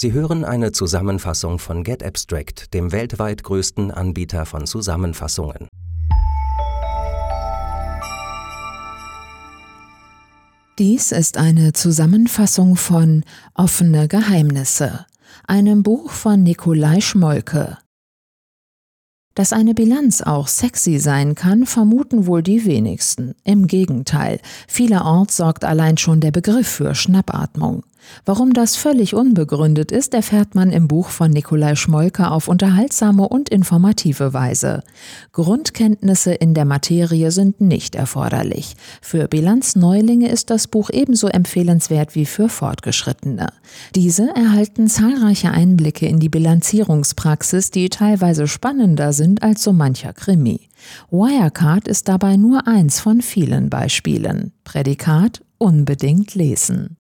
Sie hören eine Zusammenfassung von GetAbstract, dem weltweit größten Anbieter von Zusammenfassungen. Dies ist eine Zusammenfassung von Offene Geheimnisse, einem Buch von Nikolai Schmolke. Dass eine Bilanz auch sexy sein kann, vermuten wohl die wenigsten. Im Gegenteil, vielerorts sorgt allein schon der Begriff für Schnappatmung. Warum das völlig unbegründet ist, erfährt man im Buch von Nikolai Schmolke auf unterhaltsame und informative Weise. Grundkenntnisse in der Materie sind nicht erforderlich. Für Bilanzneulinge ist das Buch ebenso empfehlenswert wie für Fortgeschrittene. Diese erhalten zahlreiche Einblicke in die Bilanzierungspraxis, die teilweise spannender sind als so mancher Krimi. Wirecard ist dabei nur eins von vielen Beispielen. Prädikat: unbedingt lesen.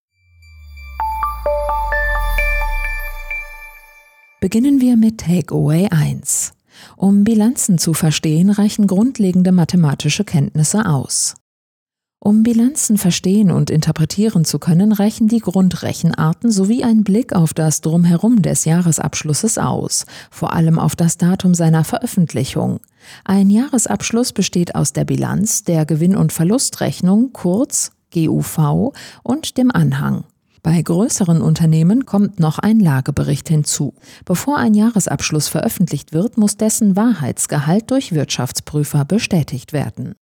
Beginnen wir mit Takeaway 1. Um Bilanzen zu verstehen, reichen grundlegende mathematische Kenntnisse aus. Um Bilanzen verstehen und interpretieren zu können, reichen die Grundrechenarten sowie ein Blick auf das Drumherum des Jahresabschlusses aus, vor allem auf das Datum seiner Veröffentlichung. Ein Jahresabschluss besteht aus der Bilanz, der Gewinn- und Verlustrechnung, kurz GUV, und dem Anhang. Bei größeren Unternehmen kommt noch ein Lagebericht hinzu. Bevor ein Jahresabschluss veröffentlicht wird, muss dessen Wahrheitsgehalt durch Wirtschaftsprüfer bestätigt werden.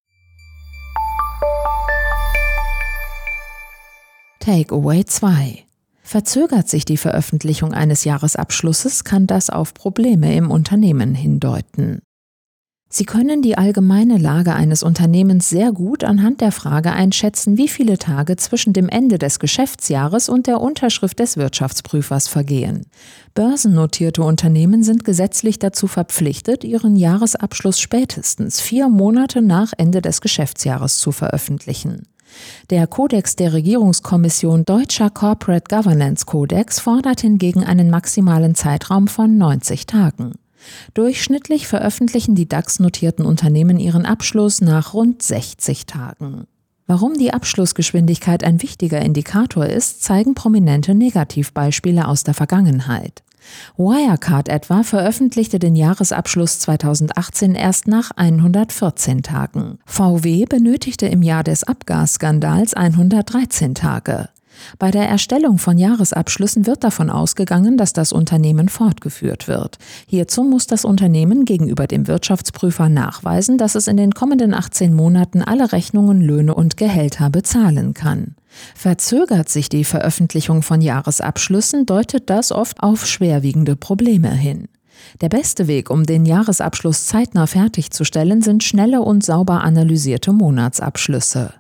Takeaway 2. Verzögert sich die Veröffentlichung eines Jahresabschlusses, kann das auf Probleme im Unternehmen hindeuten. Sie können die allgemeine Lage eines Unternehmens sehr gut anhand der Frage einschätzen, wie viele Tage zwischen dem Ende des Geschäftsjahres und der Unterschrift des Wirtschaftsprüfers vergehen. Börsennotierte Unternehmen sind gesetzlich dazu verpflichtet, ihren Jahresabschluss spätestens 4 Monate nach Ende des Geschäftsjahres zu veröffentlichen. Der Kodex der Regierungskommission Deutscher Corporate Governance Kodex fordert hingegen einen maximalen Zeitraum von 90 Tagen. Durchschnittlich veröffentlichen die DAX-notierten Unternehmen ihren Abschluss nach rund 60 Tagen. Warum die Abschlussgeschwindigkeit ein wichtiger Indikator ist, zeigen prominente Negativbeispiele aus der Vergangenheit. Wirecard etwa veröffentlichte den Jahresabschluss 2018 erst nach 114 Tagen. VW benötigte im Jahr des Abgasskandals 113 Tage. Bei der Erstellung von Jahresabschlüssen wird davon ausgegangen, dass das Unternehmen fortgeführt wird. Hierzu muss das Unternehmen gegenüber dem Wirtschaftsprüfer nachweisen, dass es in den kommenden 18 Monaten alle Rechnungen, Löhne und Gehälter bezahlen kann. Verzögert sich die Veröffentlichung von Jahresabschlüssen, deutet das oft auf schwerwiegende Probleme hin. Der beste Weg, um den Jahresabschluss zeitnah fertigzustellen, sind schnelle und sauber analysierte Monatsabschlüsse.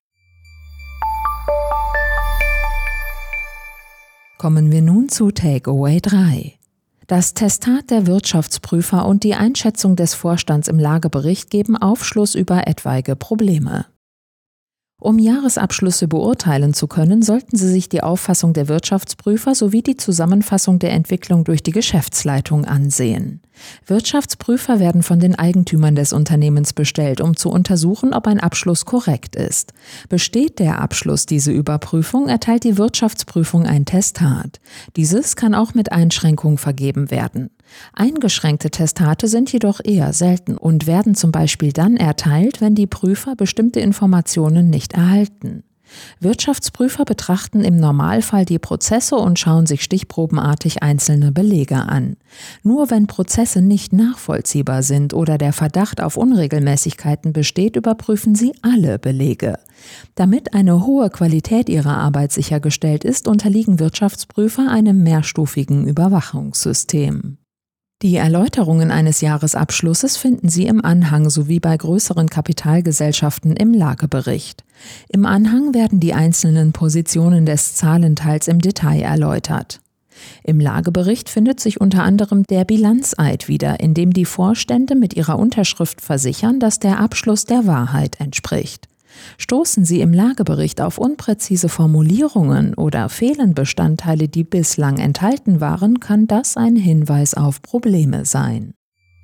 Kommen wir nun zu Takeaway 3. Das Testat der Wirtschaftsprüfer und die Einschätzung des Vorstands im Lagebericht geben Aufschluss über etwaige Probleme. Um Jahresabschlüsse beurteilen zu können, sollten Sie sich die Auffassung der Wirtschaftsprüfer sowie die Zusammenfassung der Entwicklung durch die Geschäftsleitung ansehen. Wirtschaftsprüfer werden von den Eigentümern des Unternehmens bestellt, um zu untersuchen, ob ein Abschluss korrekt ist. Besteht der Abschluss diese Überprüfung, erteilt die Wirtschaftsprüfung ein Testat. Dieses kann auch mit Einschränkung vergeben werden. Eingeschränkte Testate sind jedoch eher selten und werden zum Beispiel dann erteilt, wenn die Prüfer bestimmte Informationen nicht erhalten. Wirtschaftsprüfer betrachten im Normalfall die Prozesse und schauen sich stichprobenartig einzelne Belege an. Nur wenn Prozesse nicht nachvollziehbar sind oder der Verdacht auf Unregelmäßigkeiten besteht, überprüfen sie alle Belege. Damit eine hohe Qualität ihrer Arbeit sichergestellt ist, unterliegen Wirtschaftsprüfer einem mehrstufigen Überwachungssystem. Die Erläuterungen eines Jahresabschlusses finden Sie im Anhang sowie bei größeren Kapitalgesellschaften im Lagebericht. Im Anhang werden die einzelnen Positionen des Zahlenteils im Detail erläutert. Im Lagebericht findet sich unter anderem der Bilanzeid wieder, in dem die Vorstände mit ihrer Unterschrift versichern, dass der Abschluss der Wahrheit entspricht. Stoßen Sie im Lagebericht auf unpräzise Formulierungen oder fehlen Bestandteile, die bislang enthalten waren, kann das ein Hinweis auf Probleme sein.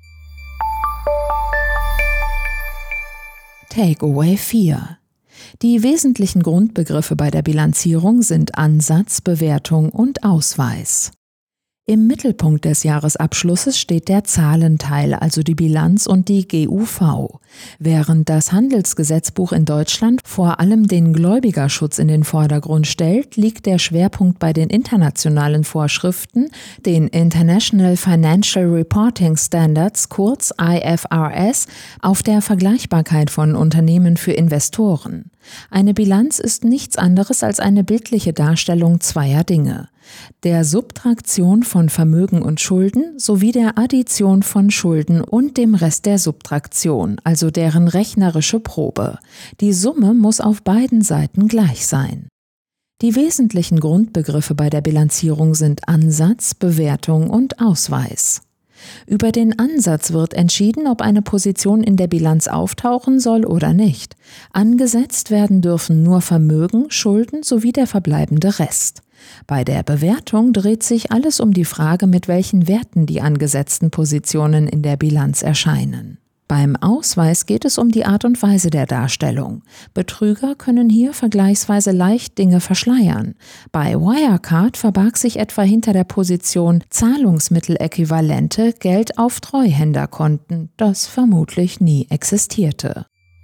Takeaway 4. Die wesentlichen Grundbegriffe bei der Bilanzierung sind Ansatz, Bewertung und Ausweis. Im Mittelpunkt des Jahresabschlusses steht der Zahlenteil, also die Bilanz und die GUV. Während das Handelsgesetzbuch in Deutschland vor allem den Gläubigerschutz in den Vordergrund stellt, liegt der Schwerpunkt bei den internationalen Vorschriften, den International Financial Reporting Standards, kurz IFRS, auf der Vergleichbarkeit von Unternehmen für Investoren. Eine Bilanz ist nichts anderes als eine bildliche Darstellung zweier Dinge: der Subtraktion von Vermögen und Schulden sowie der Addition von Schulden und dem Rest der Subtraktion, also deren rechnerische Probe. Die Summe muss auf beiden Seiten gleich sein. Die wesentlichen Grundbegriffe bei der Bilanzierung sind Ansatz, Bewertung und Ausweis. Über den Ansatz wird entschieden, ob eine Position in der Bilanz auftauchen soll oder nicht. Angesetzt werden dürfen nur Vermögen, Schulden sowie der verbleibende Rest. Bei der Bewertung dreht sich alles um die Frage, mit welchen Werten die angesetzten Positionen in der Bilanz erscheinen. Beim Ausweis geht es um die Art und Weise der Darstellung. Betrüger können hier vergleichsweise leicht Dinge verschleiern. Bei Wirecard verbarg sich etwa hinter der Position Zahlungsmitteläquivalente Geld auf Treuhänderkonten, das vermutlich nie existierte.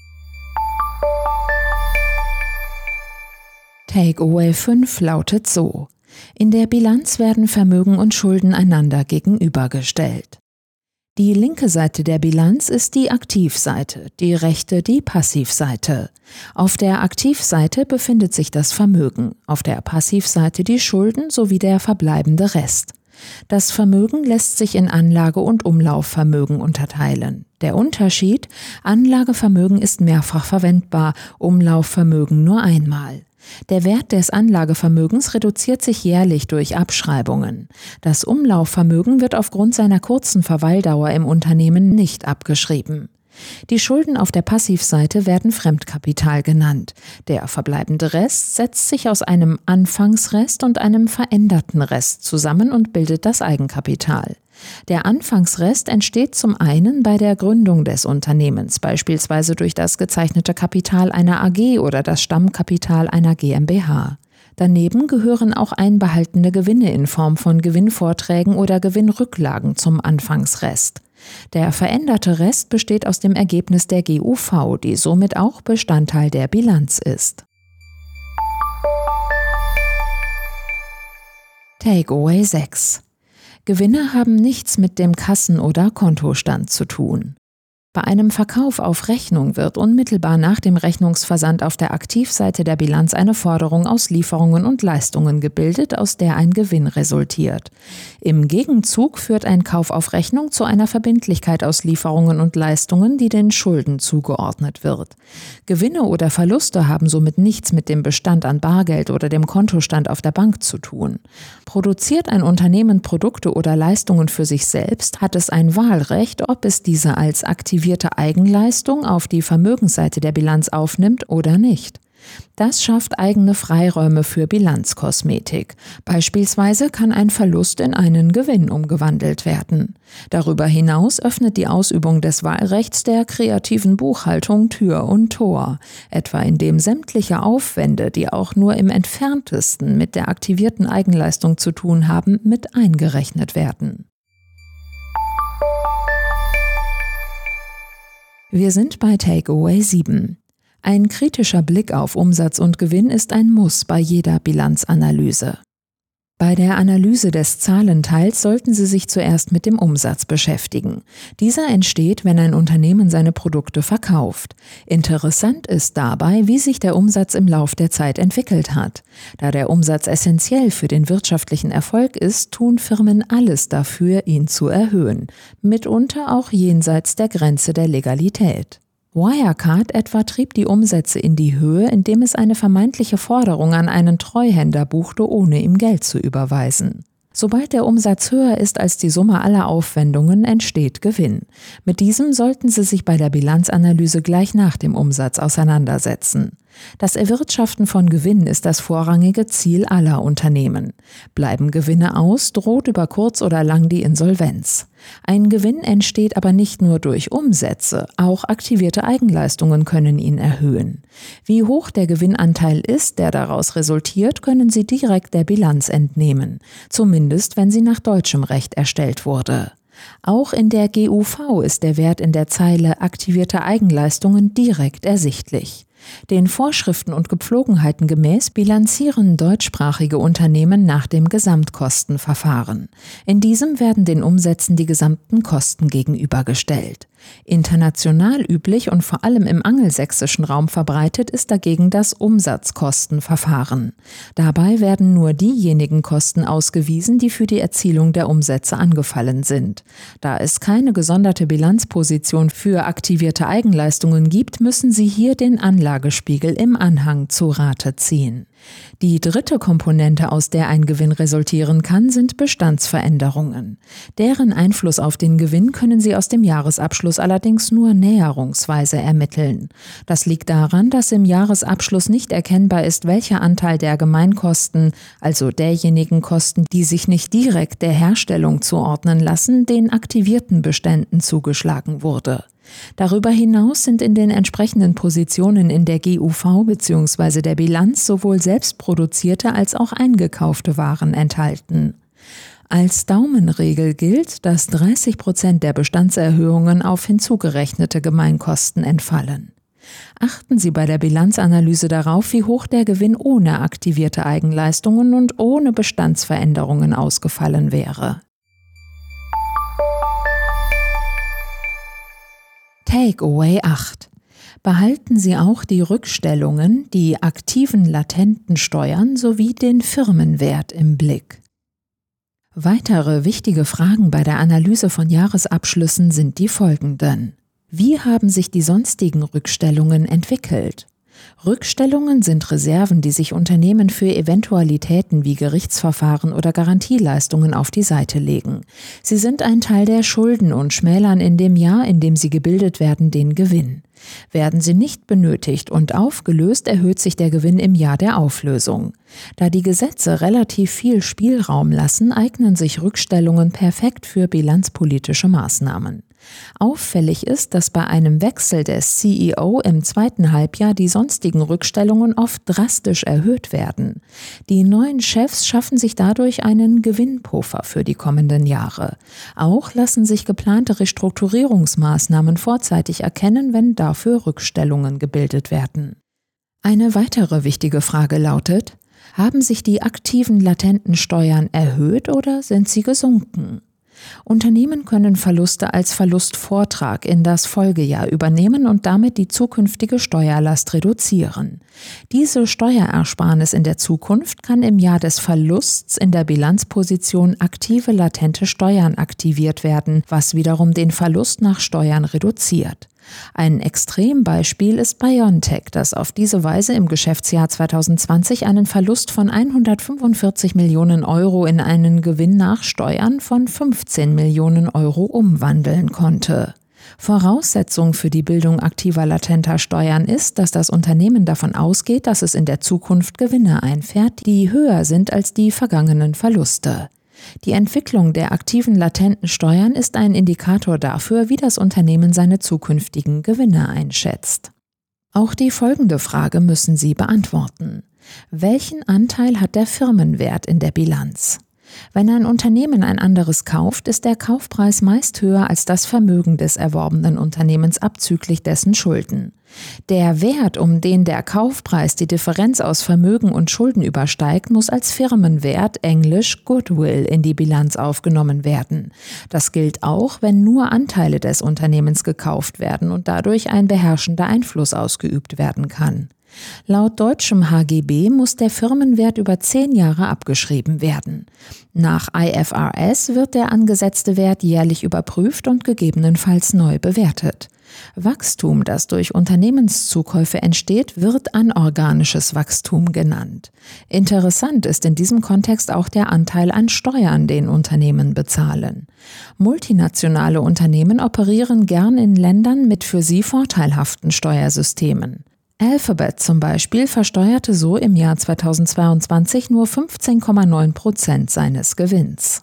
Takeaway 5 lautet so: In der Bilanz werden Vermögen und Schulden einander gegenübergestellt. Die linke Seite der Bilanz ist die Aktivseite, die rechte die Passivseite. Auf der Aktivseite befindet sich das Vermögen, auf der Passivseite die Schulden sowie der verbleibende Rest. Das Vermögen lässt sich in Anlage- und Umlaufvermögen unterteilen. Der Unterschied: Anlagevermögen ist mehrfach verwendbar, Umlaufvermögen nur einmal. Der Wert des Anlagevermögens reduziert sich jährlich durch Abschreibungen. Das Umlaufvermögen wird aufgrund seiner kurzen Verweildauer im Unternehmen nicht abgeschrieben. Die Schulden auf der Passivseite werden Fremdkapital genannt. Der verbleibende Rest setzt sich aus einem Anfangsrest und einem veränderten Rest zusammen und bildet das Eigenkapital. Der Anfangsrest entsteht zum einen bei der Gründung des Unternehmens, beispielsweise durch das gezeichnete Kapital einer AG oder das Stammkapital einer GmbH. Daneben gehören auch einbehaltene Gewinne in Form von Gewinnvorträgen oder Gewinnrücklagen zum Anfangsrest. Der veränderte Rest besteht aus dem Ergebnis der GUV, die somit auch Bestandteil der Bilanz ist. Takeaway 6: Gewinne haben nichts mit dem Kassen- oder Kontostand zu tun. Bei einem Verkauf auf Rechnung wird unmittelbar nach dem Rechnungsversand auf der Aktivseite der Bilanz eine Forderung aus Lieferungen und Leistungen gebildet, aus der ein Gewinn resultiert. Im Gegenzug führt ein Kauf auf Rechnung zu einer Verbindlichkeit aus Lieferungen und Leistungen, die den Schulden zugeordnet wird. Gewinne oder Verluste haben somit nichts mit dem Bestand an Bargeld oder dem Kontostand auf der Bank zu tun. Produziert ein Unternehmen Produkte oder Leistungen für sich selbst, hat es ein Wahlrecht, ob es diese als aktivierte Eigenleistung auf die Vermögensseite der Bilanz aufnimmt oder nicht. Das schafft eigene Freiräume für Bilanzkosmetik. Beispielsweise kann ein Verlust in einen Gewinn umgewandelt werden. Darüber hinaus öffnet die Ausübung des Wahlrechts der kreativen Buchhaltung Tür und Tor, etwa indem sämtliche Aufwände, die auch nur im entferntesten mit der aktivierten Eigenleistung zu tun haben, mit eingerechnet werden. Wir sind bei Takeaway 7. Ein kritischer Blick auf Umsatz und Gewinn ist ein Muss bei jeder Bilanzanalyse. Bei der Analyse des Zahlenteils sollten Sie sich zuerst mit dem Umsatz beschäftigen. Dieser entsteht, wenn ein Unternehmen seine Produkte verkauft. Interessant ist dabei, wie sich der Umsatz im Lauf der Zeit entwickelt hat. Da der Umsatz essentiell für den wirtschaftlichen Erfolg ist, tun Firmen alles dafür, ihn zu erhöhen, mitunter auch jenseits der Grenze der Legalität. Wirecard etwa trieb die Umsätze in die Höhe, indem es eine vermeintliche Forderung an einen Treuhänder buchte, ohne ihm Geld zu überweisen. Sobald der Umsatz höher ist als die Summe aller Aufwendungen, entsteht Gewinn. Mit diesem sollten Sie sich bei der Bilanzanalyse gleich nach dem Umsatz auseinandersetzen. Das Erwirtschaften von Gewinn ist das vorrangige Ziel aller Unternehmen. Bleiben Gewinne aus, droht über kurz oder lang die Insolvenz. Ein Gewinn entsteht aber nicht nur durch Umsätze, auch aktivierte Eigenleistungen können ihn erhöhen. Wie hoch der Gewinnanteil ist, der daraus resultiert, können Sie direkt der Bilanz entnehmen, zumindest wenn sie nach deutschem Recht erstellt wurde. Auch in der GUV ist der Wert in der Zeile aktivierte Eigenleistungen direkt ersichtlich. Den Vorschriften und Gepflogenheiten gemäß bilanzieren deutschsprachige Unternehmen nach dem Gesamtkostenverfahren. In diesem werden den Umsätzen die gesamten Kosten gegenübergestellt. International üblich und vor allem im angelsächsischen Raum verbreitet ist dagegen das Umsatzkostenverfahren. Dabei werden nur diejenigen Kosten ausgewiesen, die für die Erzielung der Umsätze angefallen sind. Da es keine gesonderte Bilanzposition für aktivierte Eigenleistungen gibt, müssen Sie hier den Anlagespiegel im Anhang zu Rate ziehen. Die dritte Komponente, aus der ein Gewinn resultieren kann, sind Bestandsveränderungen. Deren Einfluss auf den Gewinn können Sie aus dem Jahresabschluss allerdings nur näherungsweise ermitteln. Das liegt daran, dass im Jahresabschluss nicht erkennbar ist, welcher Anteil der Gemeinkosten, also derjenigen Kosten, die sich nicht direkt der Herstellung zuordnen lassen, den aktivierten Beständen zugeschlagen wurde. Darüber hinaus sind in den entsprechenden Positionen in der GUV bzw. der Bilanz sowohl selbstproduzierte als auch eingekaufte Waren enthalten. Als Daumenregel gilt, dass 30% der Bestandserhöhungen auf hinzugerechnete Gemeinkosten entfallen. Achten Sie bei der Bilanzanalyse darauf, wie hoch der Gewinn ohne aktivierte Eigenleistungen und ohne Bestandsveränderungen ausgefallen wäre. Takeaway 8. Behalten Sie auch die Rückstellungen, die aktiven latenten Steuern sowie den Firmenwert im Blick. Weitere wichtige Fragen bei der Analyse von Jahresabschlüssen sind die folgenden. Wie haben sich die sonstigen Rückstellungen entwickelt? Rückstellungen sind Reserven, die sich Unternehmen für Eventualitäten wie Gerichtsverfahren oder Garantieleistungen auf die Seite legen. Sie sind ein Teil der Schulden und schmälern in dem Jahr, in dem sie gebildet werden, den Gewinn. Werden sie nicht benötigt und aufgelöst, erhöht sich der Gewinn im Jahr der Auflösung. Da die Gesetze relativ viel Spielraum lassen, eignen sich Rückstellungen perfekt für bilanzpolitische Maßnahmen. Auffällig ist, dass bei einem Wechsel des CEO im zweiten Halbjahr die sonstigen Rückstellungen oft drastisch erhöht werden. Die neuen Chefs schaffen sich dadurch einen Gewinnpuffer für die kommenden Jahre. Auch lassen sich geplante Restrukturierungsmaßnahmen vorzeitig erkennen, wenn dafür Rückstellungen gebildet werden. Eine weitere wichtige Frage lautet: Haben sich die aktiven latenten Steuern erhöht oder sind sie gesunken? Unternehmen können Verluste als Verlustvortrag in das Folgejahr übernehmen und damit die zukünftige Steuerlast reduzieren. Diese Steuerersparnis in der Zukunft kann im Jahr des Verlusts in der Bilanzposition aktive latente Steuern aktiviert werden, was wiederum den Verlust nach Steuern reduziert. Ein Extrembeispiel ist BioNTech, das auf diese Weise im Geschäftsjahr 2020 einen Verlust von 145 Millionen Euro in einen Gewinn nach Steuern von 15 Millionen Euro umwandeln konnte. Voraussetzung für die Bildung aktiver latenter Steuern ist, dass das Unternehmen davon ausgeht, dass es in der Zukunft Gewinne einfährt, die höher sind als die vergangenen Verluste. Die Entwicklung der aktiven latenten Steuern ist ein Indikator dafür, wie das Unternehmen seine zukünftigen Gewinne einschätzt. Auch die folgende Frage müssen Sie beantworten. Welchen Anteil hat der Firmenwert in der Bilanz? Wenn ein Unternehmen ein anderes kauft, ist der Kaufpreis meist höher als das Vermögen des erworbenen Unternehmens abzüglich dessen Schulden. Der Wert, um den der Kaufpreis die Differenz aus Vermögen und Schulden übersteigt, muss als Firmenwert, englisch Goodwill, in die Bilanz aufgenommen werden. Das gilt auch, wenn nur Anteile des Unternehmens gekauft werden und dadurch ein beherrschender Einfluss ausgeübt werden kann. Laut deutschem HGB muss der Firmenwert über 10 Jahre abgeschrieben werden. Nach IFRS wird der angesetzte Wert jährlich überprüft und gegebenenfalls neu bewertet. Wachstum, das durch Unternehmenszukäufe entsteht, wird anorganisches Wachstum genannt. Interessant ist in diesem Kontext auch der Anteil an Steuern, den Unternehmen bezahlen. Multinationale Unternehmen operieren gern in Ländern mit für sie vorteilhaften Steuersystemen. Alphabet zum Beispiel versteuerte so im Jahr 2022 nur 15,9% seines Gewinns.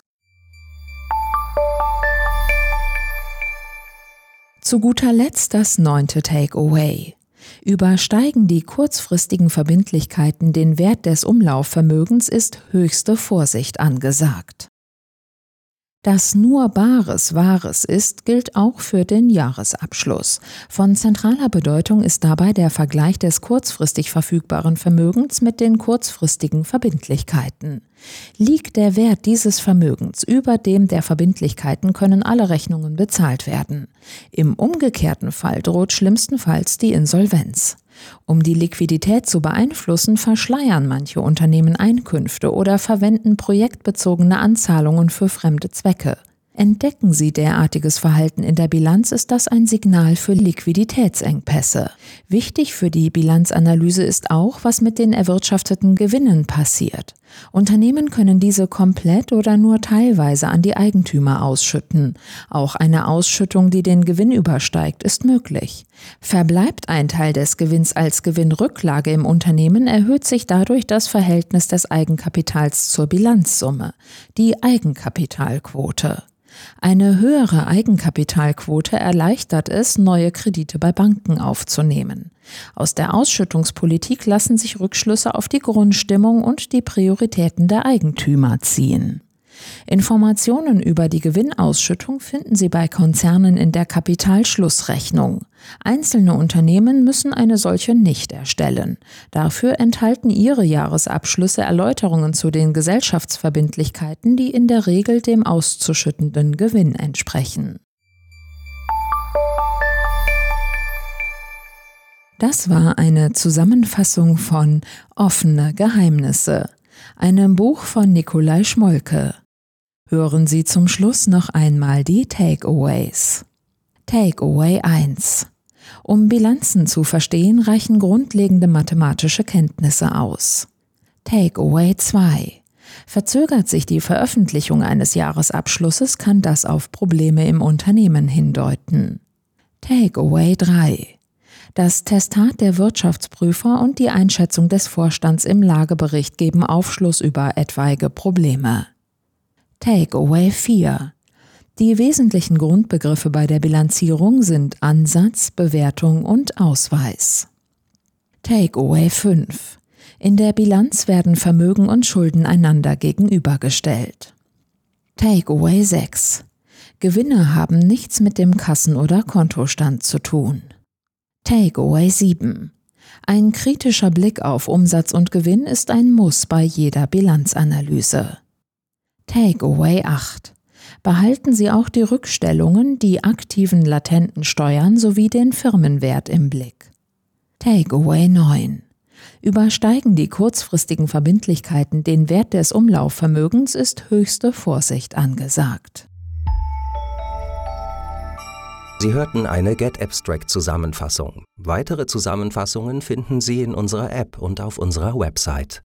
Zu guter Letzt das 9. Takeaway. Übersteigen die kurzfristigen Verbindlichkeiten den Wert des Umlaufvermögens, ist höchste Vorsicht angesagt. Dass nur Bares Wahres ist, gilt auch für den Jahresabschluss. Von zentraler Bedeutung ist dabei der Vergleich des kurzfristig verfügbaren Vermögens mit den kurzfristigen Verbindlichkeiten. Liegt der Wert dieses Vermögens über dem der Verbindlichkeiten, können alle Rechnungen bezahlt werden. Im umgekehrten Fall droht schlimmstenfalls die Insolvenz. Um die Liquidität zu beeinflussen, verschleiern manche Unternehmen Einkünfte oder verwenden projektbezogene Anzahlungen für fremde Zwecke. Entdecken Sie derartiges Verhalten in der Bilanz, ist das ein Signal für Liquiditätsengpässe. Wichtig für die Bilanzanalyse ist auch, was mit den erwirtschafteten Gewinnen passiert. Unternehmen können diese komplett oder nur teilweise an die Eigentümer ausschütten. Auch eine Ausschüttung, die den Gewinn übersteigt, ist möglich. Verbleibt ein Teil des Gewinns als Gewinnrücklage im Unternehmen, erhöht sich dadurch das Verhältnis des Eigenkapitals zur Bilanzsumme, die Eigenkapitalquote. Eine höhere Eigenkapitalquote erleichtert es, neue Kredite bei Banken aufzunehmen. Aus der Ausschüttungspolitik lassen sich Rückschlüsse auf die Grundstimmung und die Prioritäten der Eigentümer ziehen. Informationen über die Gewinnausschüttung finden Sie bei Konzernen in der Kapitalschlussrechnung. Einzelne Unternehmen müssen eine solche nicht erstellen. Dafür enthalten ihre Jahresabschlüsse Erläuterungen zu den Gesellschaftsverbindlichkeiten, die in der Regel dem auszuschüttenden Gewinn entsprechen. Das war eine Zusammenfassung von Offene Geheimnisse, einem Buch von Nikolai Schmolke. Hören Sie zum Schluss noch einmal die Takeaways. Takeaway 1. Um Bilanzen zu verstehen, reichen grundlegende mathematische Kenntnisse aus. Takeaway 2. Verzögert sich die Veröffentlichung eines Jahresabschlusses, kann das auf Probleme im Unternehmen hindeuten. Takeaway 3. Das Testat der Wirtschaftsprüfer und die Einschätzung des Vorstands im Lagebericht geben Aufschluss über etwaige Probleme. Takeaway 4. Die wesentlichen Grundbegriffe bei der Bilanzierung sind Ansatz, Bewertung und Ausweis. Takeaway 5. In der Bilanz werden Vermögen und Schulden einander gegenübergestellt. Takeaway 6. Gewinne haben nichts mit dem Kassen- oder Kontostand zu tun. Takeaway 7. Ein kritischer Blick auf Umsatz und Gewinn ist ein Muss bei jeder Bilanzanalyse. Takeaway 8. Behalten Sie auch die Rückstellungen, die aktiven latenten Steuern sowie den Firmenwert im Blick. Takeaway 9. Übersteigen die kurzfristigen Verbindlichkeiten den Wert des Umlaufvermögens, ist höchste Vorsicht angesagt. Sie hörten eine GetAbstract-Zusammenfassung. Weitere Zusammenfassungen finden Sie in unserer App und auf unserer Website.